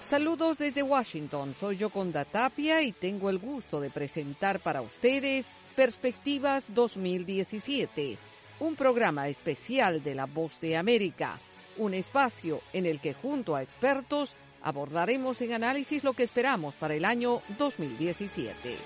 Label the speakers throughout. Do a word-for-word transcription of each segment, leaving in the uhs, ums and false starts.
Speaker 1: Saludos desde Washington, soy Yoconda Tapia y tengo el gusto de presentar para ustedes Perspectivas dos mil diecisiete, un programa especial de La Voz de América, un espacio en el que junto a expertos abordaremos en análisis lo que esperamos para el año dos mil diecisiete.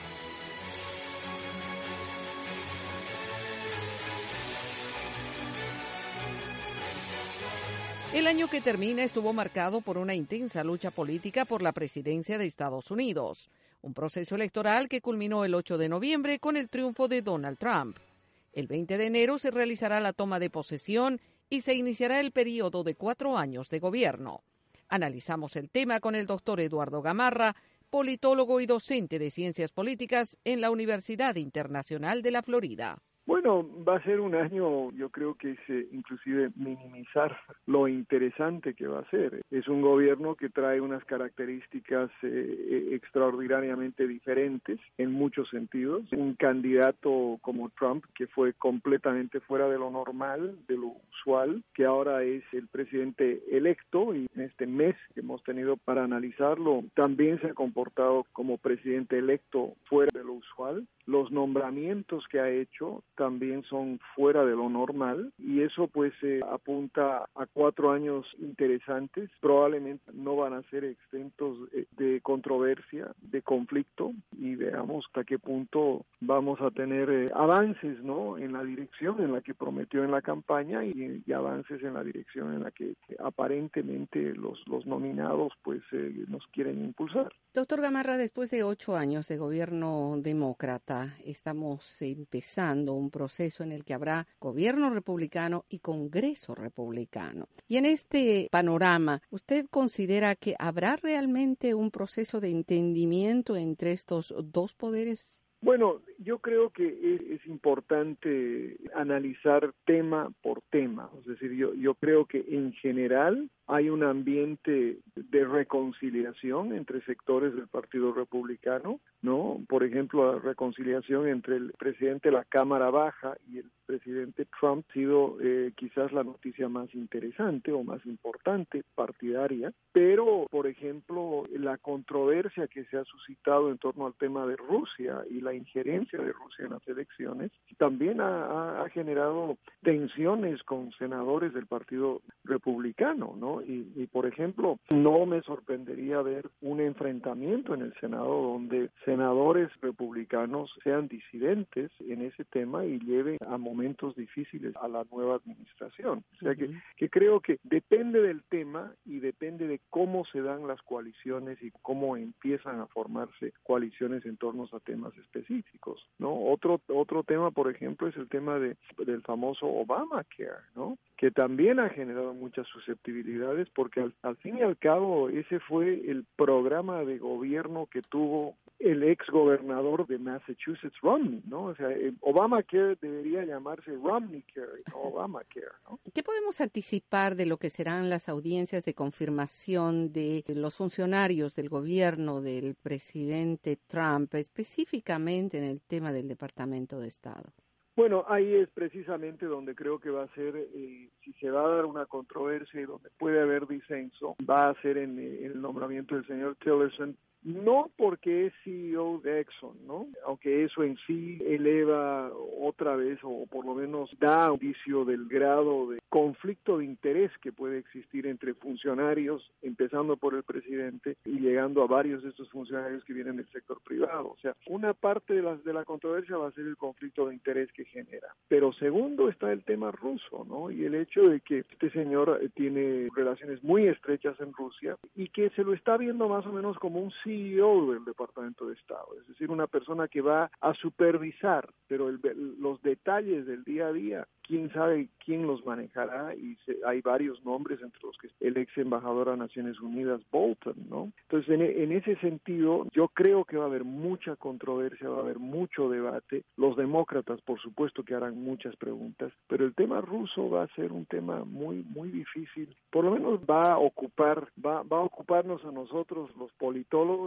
Speaker 1: El año que termina estuvo marcado por una intensa lucha política por la presidencia de Estados Unidos, un proceso electoral que culminó el ocho de noviembre con el triunfo de Donald Trump. El veinte de enero se realizará la toma de posesión y se iniciará el periodo de cuatro años de gobierno. Analizamos el tema con el doctor Eduardo Gamarra, politólogo y docente de Ciencias Políticas en la Universidad Internacional de la Florida.
Speaker 2: Bueno, va a ser un año, yo creo que es eh, inclusive minimizar lo interesante que va a ser. Es un gobierno que trae unas características eh, extraordinariamente diferentes en muchos sentidos. Un candidato como Trump, que fue completamente fuera de lo normal, de lo usual, que ahora es el presidente electo, y en este mes que hemos tenido para analizarlo, también se ha comportado como presidente electo fuera de lo usual. Los nombramientos que ha hecho también son fuera de lo normal y eso pues eh, apunta a cuatro años interesantes. Probablemente no van a ser exentos eh, de controversia, de conflicto, y veamos hasta qué punto vamos a tener eh, avances, ¿no?, en la dirección en la que prometió en la campaña y, y avances en la dirección en la que eh, aparentemente los, los nominados pues eh, nos quieren impulsar.
Speaker 1: Doctor Gamarra, después de ocho años de gobierno demócrata, estamos empezando un proceso en el que habrá gobierno republicano y Congreso republicano. Y en este panorama, ¿usted considera que habrá realmente un proceso de entendimiento entre estos dos poderes?
Speaker 2: Bueno, yo creo que es, es importante analizar tema por tema. Es decir, yo, yo creo que en general hay un ambiente de reconciliación entre sectores del Partido Republicano, ¿no? Por ejemplo, la reconciliación entre el presidente de la Cámara Baja y el presidente Trump ha sido eh, quizás la noticia más interesante o más importante partidaria, pero, por ejemplo, la controversia que se ha suscitado en torno al tema de Rusia y la injerencia de Rusia en las elecciones también ha, ha generado tensiones con senadores del Partido Republicano, ¿no? Y, y, por ejemplo, no me sorprendería ver un enfrentamiento en el Senado donde senadores republicanos sean disidentes en ese tema y lleven a momentos difíciles a la nueva administración. O sea, uh-huh. que, que creo que depende del tema y depende de cómo se dan las coaliciones y cómo empiezan a formarse coaliciones en torno a temas específicos, ¿no? Otro otro tema, por ejemplo, es el tema de del famoso Obamacare, ¿no?, que también ha generado muchas susceptibilidades porque al, al fin y al cabo ese fue el programa de gobierno que tuvo el ex gobernador de Massachusetts, Romney, ¿no? O sea, Obamacare debería llamarse Romneycare, no Obamacare, ¿no?
Speaker 1: ¿Qué podemos anticipar de lo que serán las audiencias de confirmación de los funcionarios del gobierno del presidente Trump, específicamente en el tema del Departamento de Estado?
Speaker 2: Bueno, ahí es precisamente donde creo que va a ser, eh, si se va a dar una controversia y donde puede haber disenso, va a ser en, en el nombramiento del señor Tillerson, no porque es C E O de Exxon, ¿no? Aunque eso en sí eleva otra vez, o por lo menos da un indicio del grado de conflicto de interés que puede existir entre funcionarios, empezando por el presidente y llegando a varios de estos funcionarios que vienen del sector privado. O sea, una parte de la, de la controversia va a ser el conflicto de interés que genera. Pero segundo está el tema ruso, ¿no? Y el hecho de que este señor tiene relaciones muy estrechas en Rusia y que se lo está viendo más o menos como un C E O del Departamento de Estado, es decir, una persona que va a supervisar, pero el, los detalles del día a día, quién sabe quién los manejará, y se, hay varios nombres entre los que el ex embajador a Naciones Unidas, Bolton, ¿no? Entonces, en, en ese sentido, yo creo que va a haber mucha controversia, va a haber mucho debate. Los demócratas, por supuesto, que harán muchas preguntas, pero el tema ruso va a ser un tema muy, muy difícil. Por lo menos va a ocupar, va, va a ocuparnos a nosotros, los politólogos,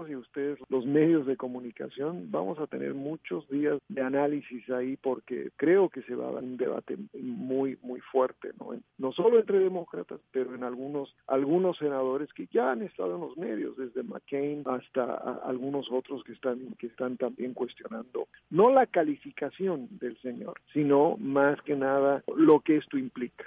Speaker 2: nosotros y ustedes, los medios de comunicación, vamos a tener muchos días de análisis ahí porque creo que se va a dar un debate muy, muy fuerte, ¿no? No solo entre demócratas, pero en algunos, algunos senadores que ya han estado en los medios, desde McCain hasta a, algunos otros que están, que están también cuestionando, no la calificación del señor, sino más que nada lo que esto implica.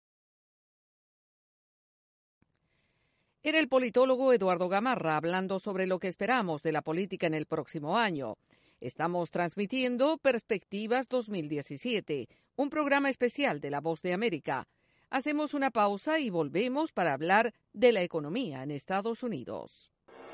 Speaker 1: Era el politólogo Eduardo Gamarra hablando sobre lo que esperamos de la política en el próximo año. Estamos transmitiendo Perspectivas dos mil diecisiete, un programa especial de La Voz de América. Hacemos una pausa y volvemos para hablar de la economía en Estados Unidos.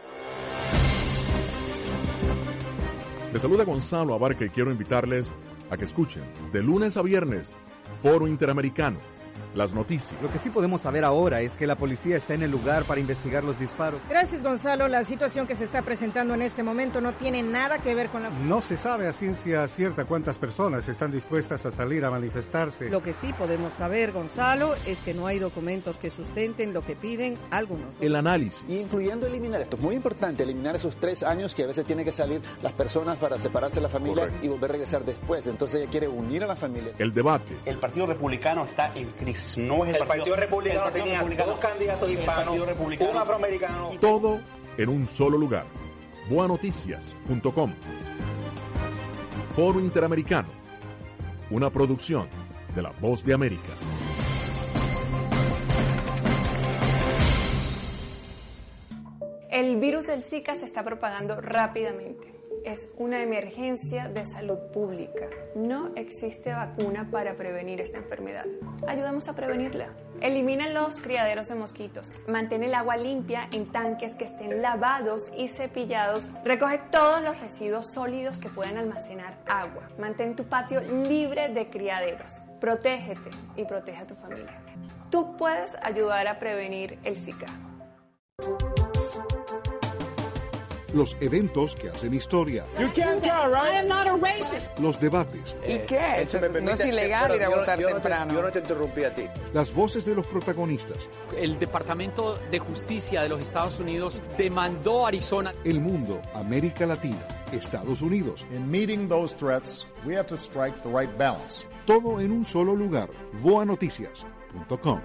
Speaker 3: Les saluda Gonzalo Abarca y quiero invitarles a que escuchen de lunes a viernes Foro Interamericano. Las noticias.
Speaker 4: Lo que sí podemos saber ahora es que la policía está en el lugar para investigar los disparos.
Speaker 5: Gracias, Gonzalo. La situación que se está presentando en este momento no tiene nada que ver con la...
Speaker 6: No se sabe a ciencia cierta cuántas personas están dispuestas a salir a manifestarse.
Speaker 1: Lo que sí podemos saber, Gonzalo, es que no hay documentos que sustenten lo que piden algunos.
Speaker 3: El análisis.
Speaker 7: Y incluyendo eliminar, esto es muy importante, eliminar esos tres años que a veces tienen que salir las personas para separarse de la familia. Correcto. Y volver a regresar después. Entonces ella quiere unir a la familia.
Speaker 3: El debate.
Speaker 8: El Partido Republicano está en crisis. No es el,
Speaker 9: el Partido, partido Republicano
Speaker 8: el partido
Speaker 9: tenía
Speaker 8: republicano,
Speaker 9: dos candidatos hispanos, un afroamericano.
Speaker 3: Todo en un solo lugar. boa noticias punto com. Foro Interamericano. Una producción de La Voz de América.
Speaker 10: El virus del Zika se está propagando rápidamente. Es una emergencia de salud pública. No existe vacuna para prevenir esta enfermedad. Ayudemos a prevenirla. Elimina los criaderos de mosquitos. Mantén el agua limpia en tanques que estén lavados y cepillados. Recoge todos los residuos sólidos que puedan almacenar agua. Mantén tu patio libre de criaderos. Protégete y protege a tu familia. Tú puedes ayudar a prevenir el Zika.
Speaker 11: Los eventos que hacen historia.
Speaker 12: You can't tell, right?
Speaker 13: I am not a racist.
Speaker 11: Los debates.
Speaker 13: ¿Y qué? Eso me permite, no es ilegal ir a votar
Speaker 9: yo, yo
Speaker 13: temprano.
Speaker 9: No te, yo no te interrumpí a ti.
Speaker 11: Las voces de los protagonistas.
Speaker 14: El Departamento de Justicia de los Estados Unidos demandó a Arizona.
Speaker 11: El mundo, América Latina, Estados Unidos.
Speaker 15: In meeting those threats, we have to strike the right balance.
Speaker 11: Todo en un solo lugar. boa noticias punto com.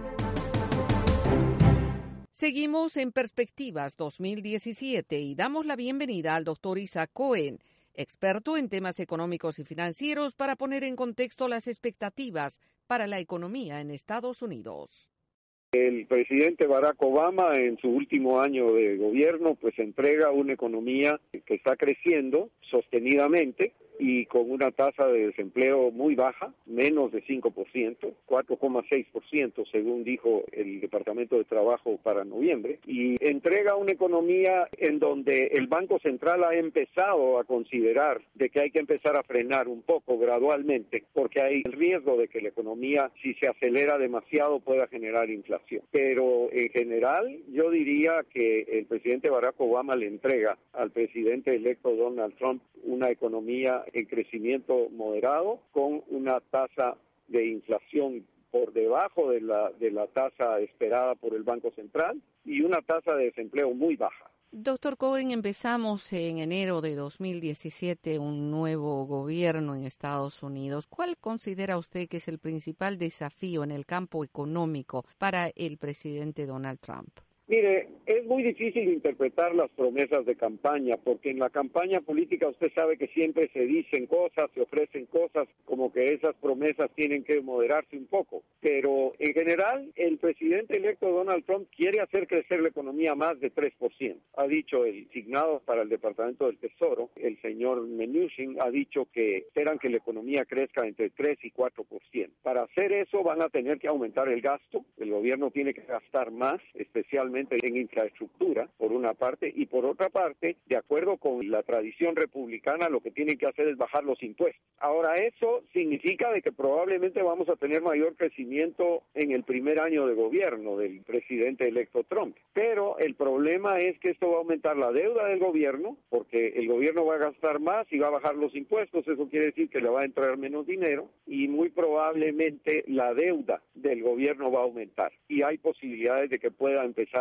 Speaker 1: Seguimos en Perspectivas dos mil diecisiete y damos la bienvenida al doctor Isaac Cohen, experto en temas económicos y financieros, para poner en contexto las expectativas para la economía en Estados Unidos.
Speaker 16: El presidente Barack Obama, en su último año de gobierno, pues entrega una economía que está creciendo sostenidamente y con una tasa de desempleo muy baja, menos de cinco por ciento, cuatro coma seis por ciento según dijo el Departamento de Trabajo para noviembre, y entrega una economía en donde el Banco Central ha empezado a considerar de que hay que empezar a frenar un poco gradualmente, porque hay el riesgo de que la economía, si se acelera demasiado, pueda generar inflación. Pero en general, yo diría que el presidente Barack Obama le entrega al presidente electo Donald Trump una economía en crecimiento moderado con una tasa de inflación por debajo de la de la tasa esperada por el Banco Central y una tasa de desempleo muy baja.
Speaker 1: Doctor Cohen, empezamos en enero de dos mil diecisiete un nuevo gobierno en Estados Unidos. ¿Cuál considera usted que es el principal desafío en el campo económico para el presidente Donald Trump?
Speaker 16: Mire, es muy difícil interpretar las promesas de campaña, porque en la campaña política usted sabe que siempre se dicen cosas, se ofrecen cosas, como que esas promesas tienen que moderarse un poco. Pero en general, el presidente electo Donald Trump quiere hacer crecer la economía más de tres por ciento. Ha dicho el designado para el Departamento del Tesoro, el señor Mnuchin, ha dicho que esperan que la economía crezca entre tres y cuatro por ciento. Para hacer eso van a tener que aumentar el gasto, el gobierno tiene que gastar más, especialmente en infraestructura, por una parte, y por otra parte, de acuerdo con la tradición republicana, lo que tienen que hacer es bajar los impuestos. Ahora, eso significa de que probablemente vamos a tener mayor crecimiento en el primer año de gobierno del presidente electo Trump. Pero el problema es que esto va a aumentar la deuda del gobierno, porque el gobierno va a gastar más y va a bajar los impuestos, eso quiere decir que le va a entrar menos dinero, y muy probablemente la deuda del gobierno va a aumentar. Y hay posibilidades de que pueda empezar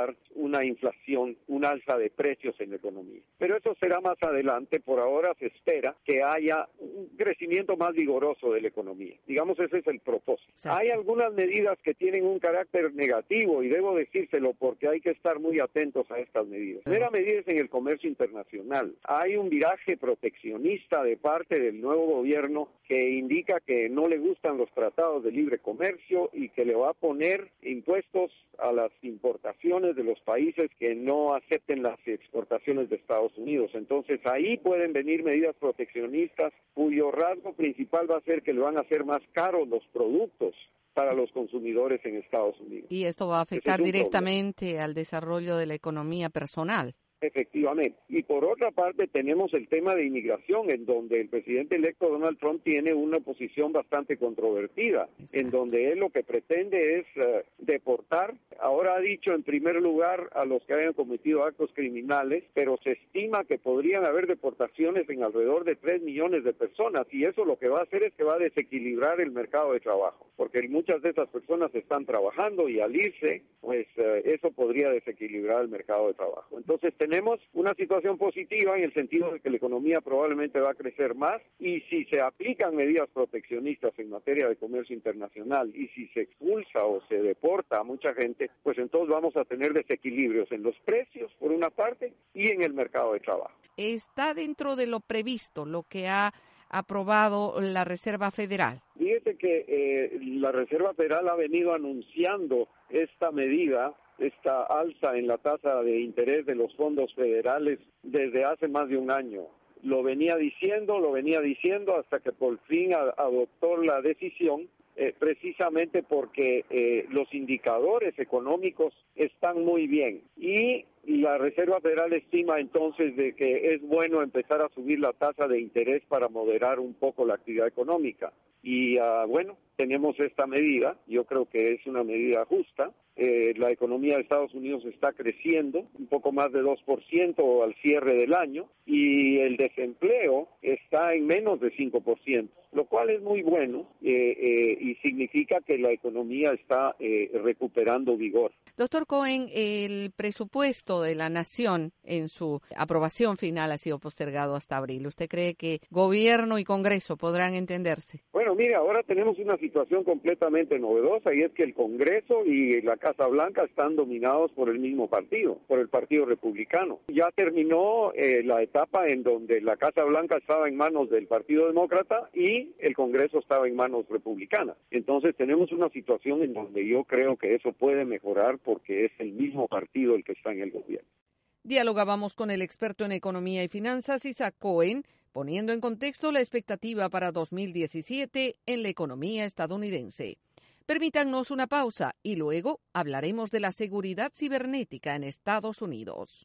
Speaker 16: generar una inflación, un alza de precios en la economía. Pero eso será más adelante. Por ahora se espera que haya un crecimiento más vigoroso de la economía. Digamos, ese es el propósito. Sí. Hay algunas medidas que tienen un carácter negativo y debo decírselo porque hay que estar muy atentos a estas medidas. La primera medida es en el comercio internacional. Hay un viraje proteccionista de parte del nuevo gobierno que indica que no le gustan los tratados de libre comercio y que le va a poner impuestos a las importaciones de los países que no acepten las exportaciones de Estados Unidos. Entonces ahí pueden venir medidas proteccionistas cuyo rasgo principal va a ser que le van a hacer más caros los productos para los consumidores en Estados Unidos.
Speaker 1: Y esto va a afectar directamente problema. al desarrollo de la economía personal.
Speaker 16: Efectivamente. Y por otra parte tenemos el tema de inmigración, en donde el presidente electo Donald Trump tiene una posición bastante controvertida, Exacto. en donde él lo que pretende es uh, deportar. Ahora ha dicho en primer lugar a los que hayan cometido actos criminales, pero se estima que podrían haber deportaciones en alrededor de tres millones de personas, y eso lo que va a hacer es que va a desequilibrar el mercado de trabajo, porque muchas de esas personas están trabajando y al irse, pues uh, eso podría desequilibrar el mercado de trabajo. Entonces tenemos una situación positiva en el sentido de que la economía probablemente va a crecer más, y si se aplican medidas proteccionistas en materia de comercio internacional y si se expulsa o se deporta a mucha gente, pues entonces vamos a tener desequilibrios en los precios por una parte y en el mercado de trabajo.
Speaker 1: ¿Está dentro de lo previsto lo que ha aprobado la Reserva Federal?
Speaker 16: Fíjese que eh, la Reserva Federal ha venido anunciando esta medida, esta alza en la tasa de interés de los fondos federales desde hace más de un año. Lo venía diciendo, lo venía diciendo hasta que por fin a, adoptó la decisión, eh, precisamente porque eh, los indicadores económicos están muy bien. Y la Reserva Federal estima entonces de que es bueno empezar a subir la tasa de interés para moderar un poco la actividad económica. Y uh, bueno, tenemos esta medida, yo creo que es una medida justa. Eh, la economía de Estados Unidos está creciendo un poco más de dos por ciento al cierre del año y el desempleo está en menos de cinco por ciento, lo cual es muy bueno eh, eh, y significa que la economía está eh, recuperando vigor.
Speaker 1: Doctor Cohen, el presupuesto de la Nación en su aprobación final ha sido postergado hasta abril. ¿Usted cree que gobierno y Congreso podrán entenderse?
Speaker 16: Bueno, mire, ahora tenemos una situación completamente novedosa y es que el Congreso y la Casa Blanca están dominados por el mismo partido, por el Partido Republicano. Ya terminó eh, la etapa en donde la Casa Blanca estaba en manos del Partido Demócrata y el Congreso estaba en manos republicanas. Entonces tenemos una situación en donde yo creo que eso puede mejorar porque es el mismo partido el que está en el gobierno.
Speaker 1: Dialogábamos con el experto en economía y finanzas, Isaac Cohen, poniendo en contexto la expectativa para dos mil diecisiete en la economía estadounidense. Permítannos una pausa y luego hablaremos de la seguridad cibernética en Estados Unidos.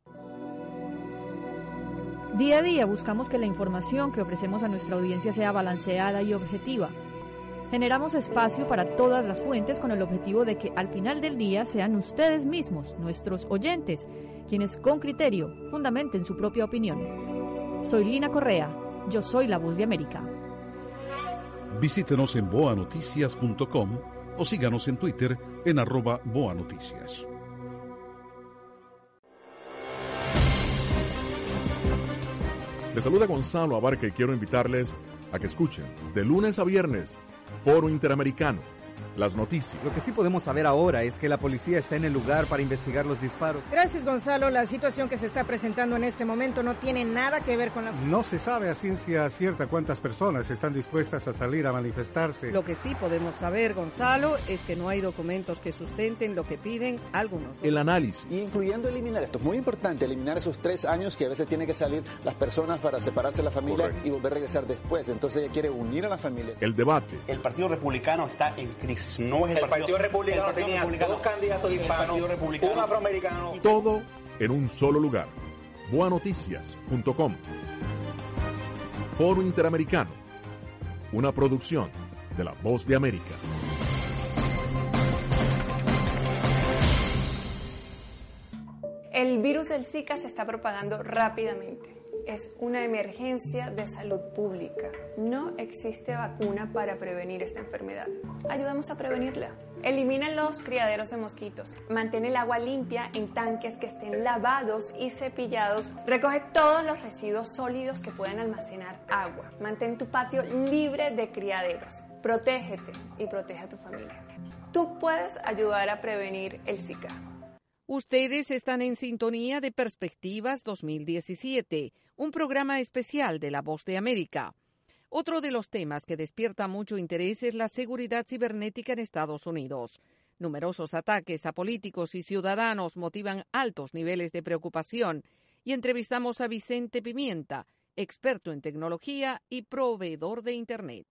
Speaker 12: Día a día buscamos que la información que ofrecemos a nuestra audiencia sea balanceada y objetiva. Generamos espacio para todas las fuentes con el objetivo de que al final del día sean ustedes mismos, nuestros oyentes, quienes con criterio fundamenten su propia opinión. Soy Lina Correa, yo soy la Voz de América.
Speaker 11: Visítenos en boa noticias punto com o síganos en Twitter en arroba boanoticias.
Speaker 3: Les saluda Gonzalo Abarca y quiero invitarles a que escuchen de lunes a viernes Foro Interamericano, las noticias.
Speaker 4: Lo que sí podemos saber ahora es que la policía está en el lugar para investigar los disparos.
Speaker 5: Gracias, Gonzalo. La situación que se está presentando en este momento no tiene nada que ver con la...
Speaker 6: No se sabe a ciencia cierta cuántas personas están dispuestas a salir a manifestarse.
Speaker 1: Lo que sí podemos saber, Gonzalo, es que no hay documentos que sustenten lo que piden algunos.
Speaker 3: El análisis.
Speaker 7: Incluyendo eliminar, esto es muy importante, eliminar esos tres años que a veces tienen que salir las personas para separarse de la familia. Correcto. Y volver a regresar después. Entonces ella quiere unir a la familia.
Speaker 3: El debate.
Speaker 8: El Partido Republicano está en crisis. No es el,
Speaker 9: el Partido, partido Republicano el partido tenía republicano, dos candidatos hispanos, un afroamericano.
Speaker 3: Todo en un solo lugar. boa noticias punto com. Foro Interamericano. Una producción de La Voz de América.
Speaker 10: El virus del Zika se está propagando rápidamente. Es una emergencia de salud pública. No existe vacuna para prevenir esta enfermedad. Ayudamos a prevenirla. Elimina los criaderos de mosquitos. Mantén el agua limpia en tanques que estén lavados y cepillados. Recoge todos los residuos sólidos que puedan almacenar agua. Mantén tu patio libre de criaderos. Protégete y protege a tu familia. Tú puedes ayudar a prevenir el Zika.
Speaker 1: Ustedes están en sintonía de Perspectivas dos mil diecisiete, un programa especial de La Voz de América. Otro de los temas que despierta mucho interés es la seguridad cibernética en Estados Unidos. Numerosos ataques a políticos y ciudadanos motivan altos niveles de preocupación y entrevistamos a Vicente Pimienta, experto en tecnología y proveedor de Internet.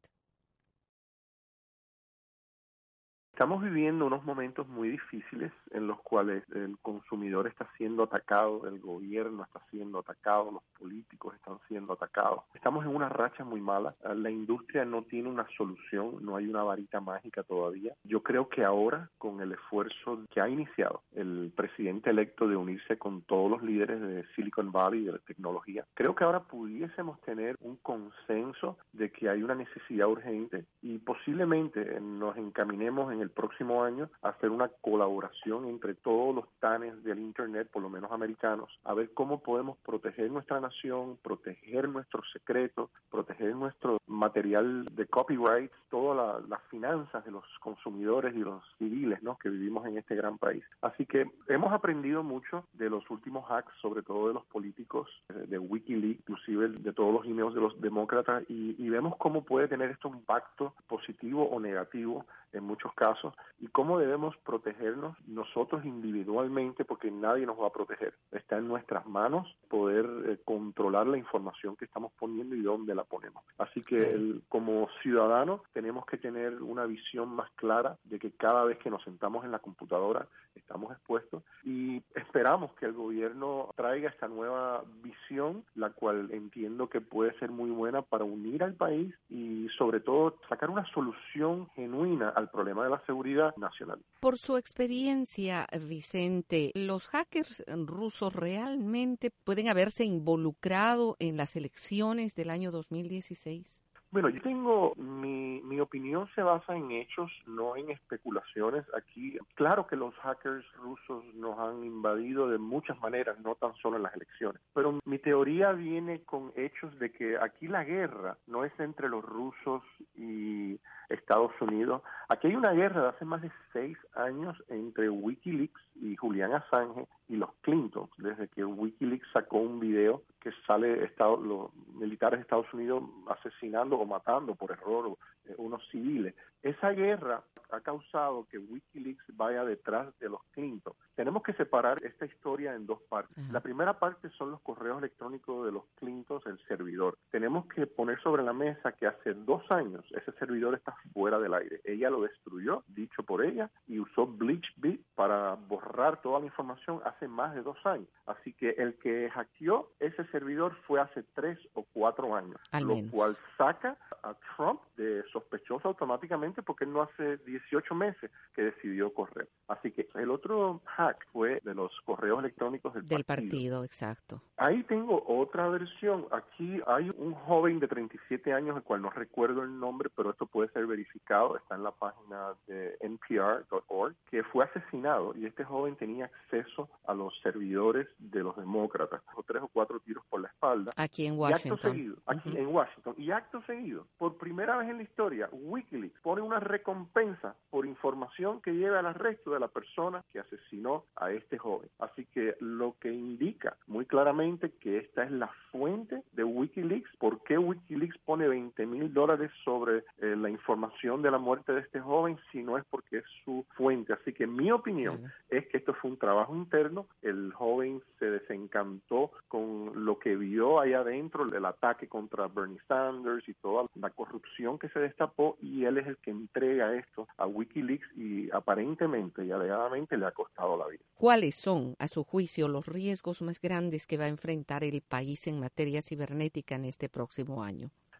Speaker 17: Estamos viviendo unos momentos muy difíciles en los cuales el consumidor está siendo atacado, el gobierno está siendo atacado, los políticos están siendo atacados. Estamos en una racha muy mala. La industria no tiene una solución, no hay una varita mágica todavía. Yo creo que ahora, con el esfuerzo que ha iniciado el presidente electo de unirse con todos los líderes de Silicon Valley, de la tecnología, creo que ahora pudiésemos tener un consenso de que hay una necesidad urgente y posiblemente nos encaminemos en el próximo año a hacer una colaboración entre todos los TANes del Internet, por lo menos americanos, a ver cómo podemos proteger nuestra nación, proteger nuestros secretos, proteger nuestro material de copyright, todas la, las finanzas de los consumidores y los civiles, ¿no?, que vivimos en este gran país. Así que hemos aprendido mucho de los últimos hacks, sobre todo de los políticos, de Wikileaks, inclusive de todos los emails de los demócratas, y, y vemos cómo puede tener esto un impacto positivo o negativo en muchos casos, y cómo debemos protegernos nosotros individualmente, porque nadie nos va a proteger. Está en nuestras manos poder eh, controlar la información que estamos poniendo y dónde la ponemos. Así que sí. el, como ciudadanos tenemos que tener una visión más clara de que cada vez que nos sentamos en la computadora estamos expuestos, y esperamos que el gobierno traiga esta nueva visión, la cual entiendo que puede ser muy buena para unir al país y sobre todo sacar una solución genuina al problema de la seguridad nacional.
Speaker 1: Por su experiencia, Vicente, ¿los hackers rusos realmente pueden haberse involucrado en las elecciones del año dos mil dieciséis?
Speaker 17: Bueno, yo tengo, mi, mi opinión se basa en hechos, no en especulaciones. Aquí, claro que los hackers rusos nos han invadido de muchas maneras, no tan solo en las elecciones. Pero mi teoría viene con hechos de que aquí la guerra no es entre los rusos y Estados Unidos. Aquí hay una guerra de hace más de seis años entre Wikileaks y Julian Assange y los Clinton, desde que Wikileaks sacó un video que sale Estado, los militares de Estados Unidos asesinando o matando por error eh, unos civiles. Esa guerra ha causado que Wikileaks vaya detrás de los Clinton. Tenemos que separar esta historia en dos partes. Uh-huh. La primera parte son los correos electrónicos de los Clinton, el servidor. Tenemos que poner sobre la mesa que hace dos años ese servidor está fuera del aire. Ella lo destruyó, dicho por ella, y usó BleachBit para borrar toda la información hace más de dos años. Así que el que hackeó ese servidor fue hace tres o cuatro años,
Speaker 1: Al
Speaker 17: lo
Speaker 1: menos.
Speaker 17: cual saca a Trump de sospechoso automáticamente porque él no hace dieciocho meses que decidió correr. Así que el otro hack fue de los correos electrónicos del,
Speaker 1: del
Speaker 17: partido.
Speaker 1: partido, exacto.
Speaker 17: Ahí tengo otra versión. Aquí hay un joven de treinta y siete años, el cual no recuerdo el nombre, pero esto puede ser verificado, está en la página de N P R punto org, que fue asesinado, y este joven tenía acceso a los servidores de los demócratas, o tres o cuatro tiros por la espalda.
Speaker 1: Aquí en
Speaker 17: Washington.
Speaker 1: Washington.
Speaker 17: Y acto seguido, aquí uh-huh. en Washington. Y acto seguido, por primera vez en la historia, Wikileaks pone una recompensa por información que lleve al arresto de la persona que asesinó a este joven. Así que lo que indica muy claramente que esta es la fuente de Wikileaks. ¿Por qué Wikileaks pone veinte mil dólares sobre eh, la información de la muerte de este joven si no es porque es su fuente? Así que mi opinión uh-huh. es que esto fue un trabajo interno. El joven se desencantó con lo que vio ahí adentro, el ataque contra Bernie Sanders y toda la corrupción que se destapó, y él es el que entrega esto a Wikileaks y aparentemente y alegadamente le ha costado la vida.
Speaker 1: ¿Cuáles son, a su juicio, los riesgos más grandes que va a enfrentar el país en materia cibernética en este próximo año?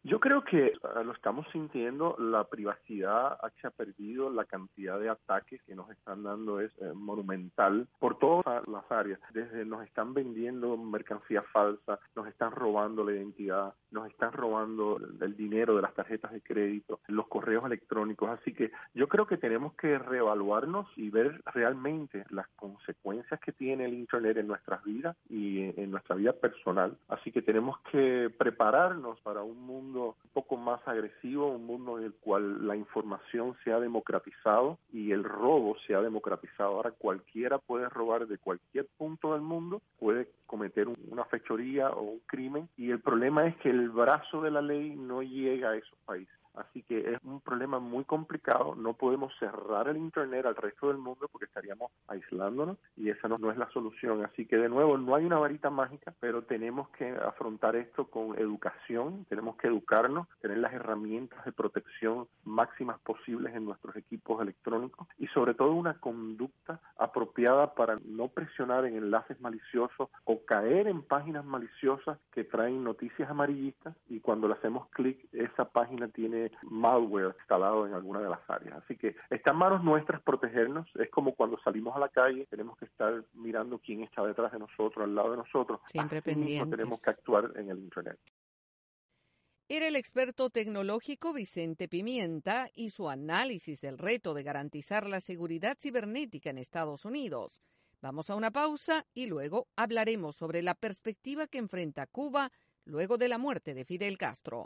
Speaker 17: Yo creo que uh, lo estamos sintiendo, la privacidad se ha perdido, la cantidad de ataques que nos están dando es eh, monumental por todas las áreas. Desde nos están vendiendo mercancía falsa, nos están robando la identidad, nos están robando el dinero de las tarjetas de crédito, los correos electrónicos. Así que yo creo que tenemos que reevaluarnos y ver realmente las consecuencias que tiene el Internet en nuestras vidas y en, en nuestra vida personal. Así que tenemos que prepararnos para un mundo un poco más agresivo, un mundo en el cual la información se ha democratizado y el robo se ha democratizado. Ahora cualquiera puede robar de cualquier punto del mundo, puede cometer un, una fechoría o un crimen, y el problema es que el brazo de la ley no llega a esos países. Así que es un problema muy complicado. No podemos cerrar el Internet al resto del mundo porque estaríamos aislándonos y esa no, no es la solución. Así que de nuevo, no hay una varita mágica, pero tenemos que afrontar esto con educación, tenemos que educarnos, tener las herramientas de protección máximas posibles en nuestros equipos electrónicos y sobre todo una conducta apropiada para no presionar en enlaces maliciosos o caer en páginas maliciosas que traen noticias amarillistas y cuando le hacemos clic, esa página tiene malware instalado en alguna de las áreas. Así que está en manos nuestras protegernos. Es como cuando salimos a la calle, tenemos que estar mirando quién está detrás de nosotros, al lado de nosotros.
Speaker 1: Siempre
Speaker 17: Así
Speaker 1: pendientes.
Speaker 17: mismo tenemos que actuar en el Internet.
Speaker 1: Era el experto tecnológico Vicente Pimienta y su análisis del reto de garantizar la seguridad cibernética en Estados Unidos. Vamos a una pausa y luego hablaremos sobre la perspectiva que enfrenta Cuba luego de la muerte de Fidel Castro.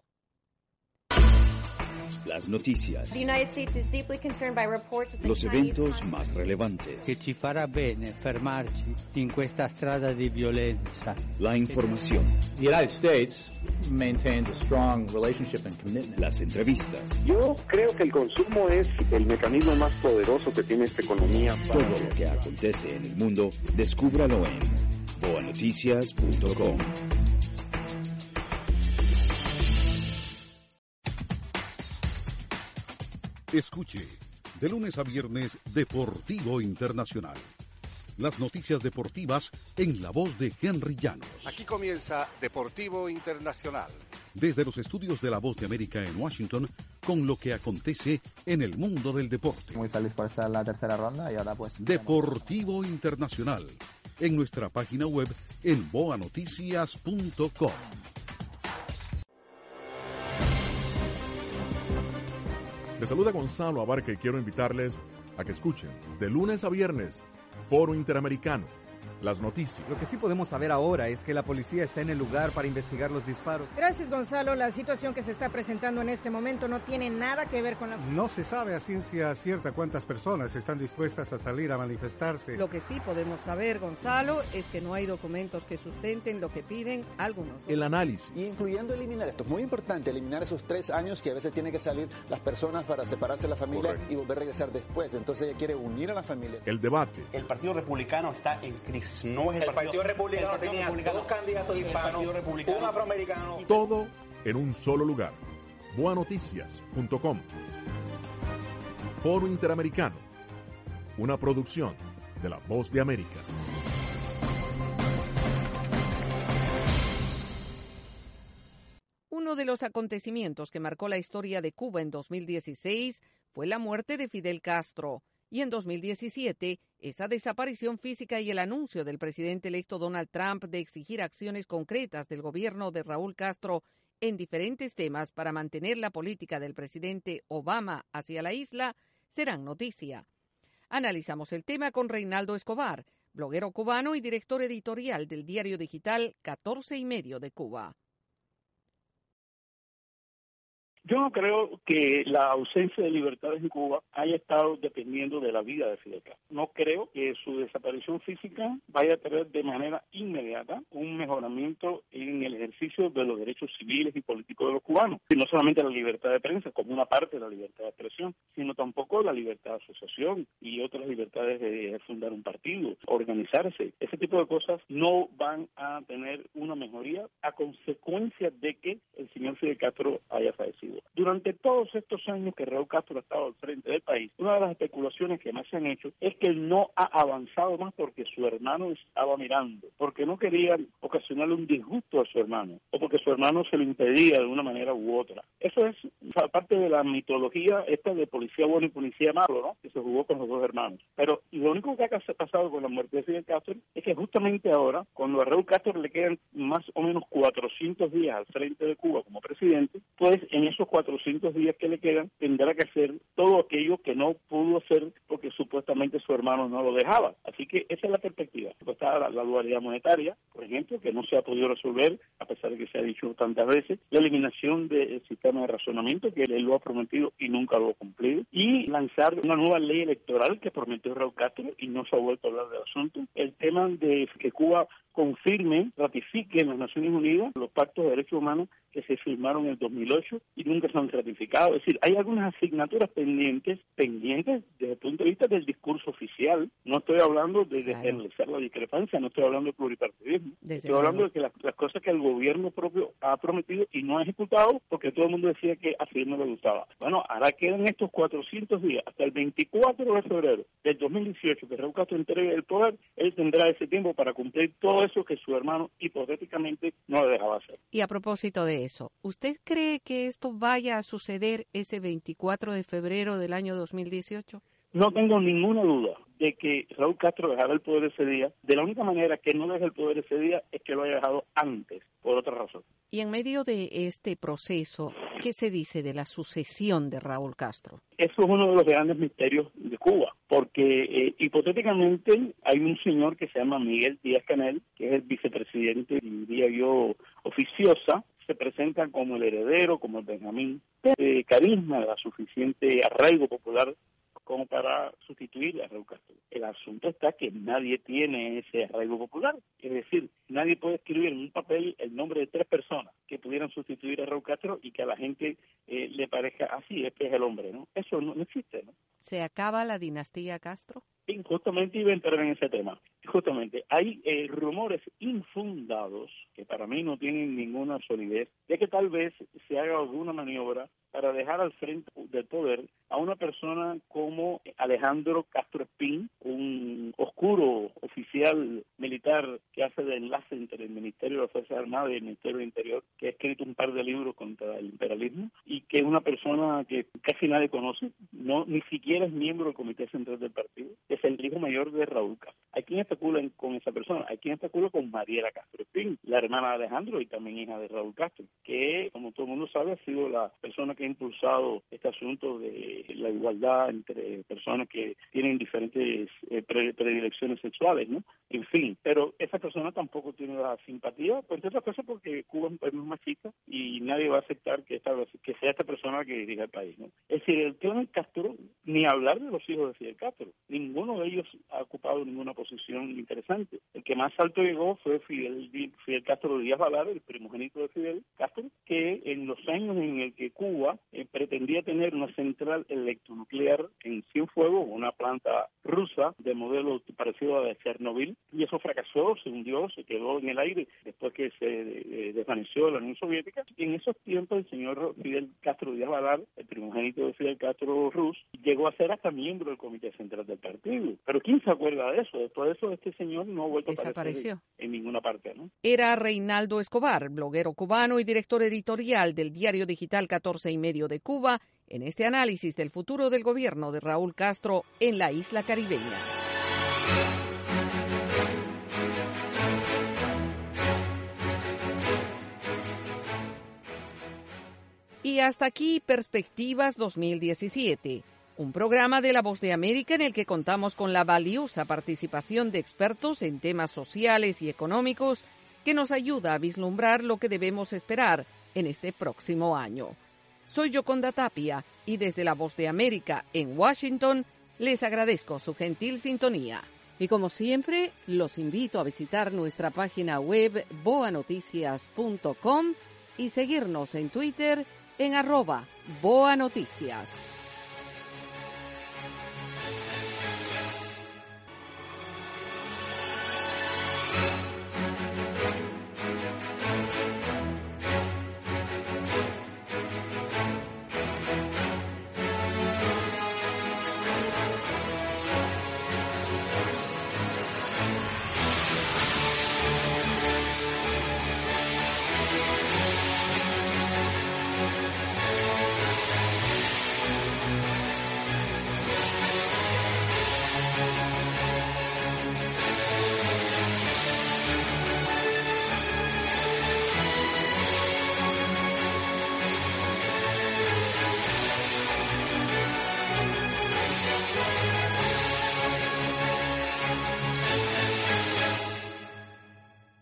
Speaker 18: Las noticias, los eventos más relevantes,
Speaker 19: che ci farà bene fermarci in questa strada di violenza.
Speaker 18: La información,
Speaker 20: The United States maintains a strong relationship and commitment.
Speaker 18: Las entrevistas.
Speaker 16: Yo creo que el consumo es el mecanismo más poderoso que tiene esta economía.
Speaker 18: Para... Todo lo que acontece en el mundo, descúbralo en boa noticias punto com.
Speaker 11: Escuche, de lunes a viernes, Deportivo Internacional. Las noticias deportivas en la voz de Henry Llanos.
Speaker 21: Aquí comienza Deportivo Internacional.
Speaker 11: Desde los estudios de La Voz de América en Washington, con lo que acontece en el mundo del deporte.
Speaker 22: Muy feliz por estar en la tercera ronda y ahora pues...
Speaker 11: Deportivo Internacional, en nuestra página web en boa noticias punto com.
Speaker 3: Les saluda Gonzalo Abarca y quiero invitarles a que escuchen de lunes a viernes Foro Interamericano, las noticias.
Speaker 4: Lo que sí podemos saber ahora es que la policía está en el lugar para investigar los disparos.
Speaker 5: Gracias, Gonzalo. La situación que se está presentando en este momento no tiene nada que ver con la...
Speaker 6: No se sabe a ciencia cierta cuántas personas están dispuestas a salir a manifestarse.
Speaker 1: Lo que sí podemos saber, Gonzalo, es que no hay documentos que sustenten lo que piden algunos.
Speaker 3: El análisis.
Speaker 7: Y incluyendo eliminar esto. Es muy importante eliminar esos tres años que a veces tienen que salir las personas para separarse de la familia. Correcto. Y volver a regresar después. Entonces ella quiere unir a la familia.
Speaker 3: El debate.
Speaker 8: El Partido Republicano está en crisis. No es el,
Speaker 9: el Partido, partido Republicano el partido tenía republicano, dos candidatos hispanos, un afroamericano.
Speaker 3: Todo en un solo lugar. boa noticias punto com. Foro Interamericano. Una producción de La Voz de América.
Speaker 1: Uno de los acontecimientos que marcó la historia de Cuba en dos mil dieciséis fue la muerte de Fidel Castro. Y en dos mil diecisiete, esa desaparición física y el anuncio del presidente electo Donald Trump de exigir acciones concretas del gobierno de Raúl Castro en diferentes temas para mantener la política del presidente Obama hacia la isla serán noticia. Analizamos el tema con Reinaldo Escobar, bloguero cubano y director editorial del diario digital catorce y medio de Cuba.
Speaker 23: Yo no creo que la ausencia de libertades en Cuba haya estado dependiendo de la vida de Fidel Castro. No creo que su desaparición física vaya a tener de manera inmediata un mejoramiento en el ejercicio de los derechos civiles y políticos de los cubanos. Y no solamente la libertad de prensa como una parte de la libertad de expresión, sino tampoco la libertad de asociación y otras libertades de fundar un partido, organizarse. Ese tipo de cosas no van a tener una mejoría a consecuencia de que el señor Fidel Castro haya fallecido. Cuba. Durante todos estos años que Raúl Castro ha estado al frente del país, una de las especulaciones que más se han hecho es que él no ha avanzado más porque su hermano estaba mirando, porque no quería ocasionarle un disgusto a su hermano, o porque su hermano se lo impedía de una manera u otra. Eso es parte de la mitología esta de policía bueno y policía malo, ¿no? Que se jugó con los dos hermanos. Pero lo único que ha pasado con la muerte de Fidel Castro es que justamente ahora, cuando a Raúl Castro le quedan más o menos cuatrocientos días al frente de Cuba como presidente, pues en esos cuatrocientos días que le quedan tendrá que hacer todo aquello que no pudo hacer porque supuestamente su hermano no lo dejaba. Así que esa es la perspectiva. Está la, la dualidad monetaria, por ejemplo, que no se ha podido resolver, a pesar de que se ha dicho tantas veces, la eliminación del sistema de razonamiento, que él lo ha prometido y nunca lo ha cumplido, y lanzar una nueva ley electoral que prometió Raúl Castro y no se ha vuelto a hablar del asunto. El tema de que Cuba confirme, ratifique en las Naciones Unidas los pactos de derechos humanos que se firmaron en el dos mil ocho y nunca se han ratificado. Es decir, hay algunas asignaturas pendientes, pendientes desde el punto de vista del discurso oficial. No estoy hablando de desrealizar claro. la discrepancia, no estoy hablando de pluripartidismo. Desde estoy hablando de que las, las cosas que el gobierno propio ha prometido y no ha ejecutado porque todo el mundo decía que así no le gustaba. Bueno, ahora quedan estos cuatrocientos días, hasta el veinticuatro de febrero del dos mil dieciocho, que Raúl Castro entregue el poder, él tendrá ese tiempo para cumplir todo eso que su hermano hipotéticamente no le dejaba hacer.
Speaker 1: Y a propósito de eso, ¿usted cree que esto vaya a suceder ese veinticuatro de febrero del año dos mil dieciocho?
Speaker 23: No tengo ninguna duda de que Raúl Castro dejará el poder ese día. De la única manera que no deje el poder ese día es que lo haya dejado antes, por otra razón.
Speaker 1: Y en medio de este proceso, ¿qué se dice de la sucesión de Raúl Castro?
Speaker 23: Eso es uno de los grandes misterios de Cuba, porque eh, hipotéticamente hay un señor que se llama Miguel Díaz-Canel, que es el vicepresidente, diría yo, oficiosa, se presenta como el heredero, como el Benjamín, de carisma, de suficiente arraigo popular como para sustituir a Raúl Castro. El asunto está que nadie tiene ese arraigo popular, es decir, nadie puede escribir en un papel el nombre de tres personas que pudieran sustituir a Raúl Castro y que a la gente eh, le parezca así, este es el hombre, ¿no? Eso no, no existe, ¿no?
Speaker 1: ¿Se acaba la dinastía Castro?
Speaker 23: Sí, justamente iba a entrar en ese tema. Justamente, hay eh, rumores infundados, que para mí no tienen ninguna solidez, de que tal vez se haga alguna maniobra para dejar al frente del poder a una persona como Alejandro Castro Espín, un oscuro oficial militar que hace de enlace entre el Ministerio de las Fuerzas Armadas y el Ministerio del Interior, que ha escrito un par de libros contra el imperialismo y que es una persona que casi nadie conoce, no ni siquiera es miembro del Comité Central del Partido, es el hijo mayor de Raúl Castro. Hay quien especula con esa persona, hay quien especula con Mariela Castro Espín, la hermana de Alejandro y también hija de Raúl Castro, que como todo el mundo sabe ha sido la persona que ha impulsado este asunto de la igualdad entre personas que tienen diferentes eh, predilecciones sexuales, ¿no? En fin, pero esa persona tampoco tiene la simpatía, pues entre otras cosas porque Cuba es un país muy machista y nadie va a aceptar que esta que sea esta persona que dirija el país, ¿no? Es decir, el clan Castro, ni hablar de los hijos de Fidel Castro, ninguno de ellos ha ocupado ninguna posición interesante. El que más alto llegó fue Fidel, Fidel Castro Díaz Valar, el primogénito de Fidel Castro, que en los años en el que Cuba eh, pretendía tener una central electronuclear en Cienfuegos, una planta rusa de modelo parecido a la de Chernobyl, y eso fracasó, se hundió, se quedó en el aire después que se eh, desvaneció la Unión Soviética. Y en esos tiempos el señor Fidel Castro Díaz Valar, el primogénito de Fidel Castro Rus, llegó a ser hasta miembro del Comité Central del Partido. Pero ¿quién se acuerda de eso? Después de eso este señor no ha vuelto a aparecer en ninguna parte, ¿no?
Speaker 1: Era Reinaldo Escobar, bloguero cubano y director editorial del diario digital catorce y medio de Cuba, en este análisis del futuro del gobierno de Raúl Castro en la isla caribeña. Y hasta aquí Perspectivas dos mil diecisiete, un programa de La Voz de América en el que contamos con la valiosa participación de expertos en temas sociales y económicos que nos ayuda a vislumbrar lo que debemos esperar en este próximo año. Soy Yoconda Tapia y desde La Voz de América en Washington les agradezco su gentil sintonía. Y como siempre, los invito a visitar nuestra página web boa noticias punto com y seguirnos en Twitter en arroba boanoticias.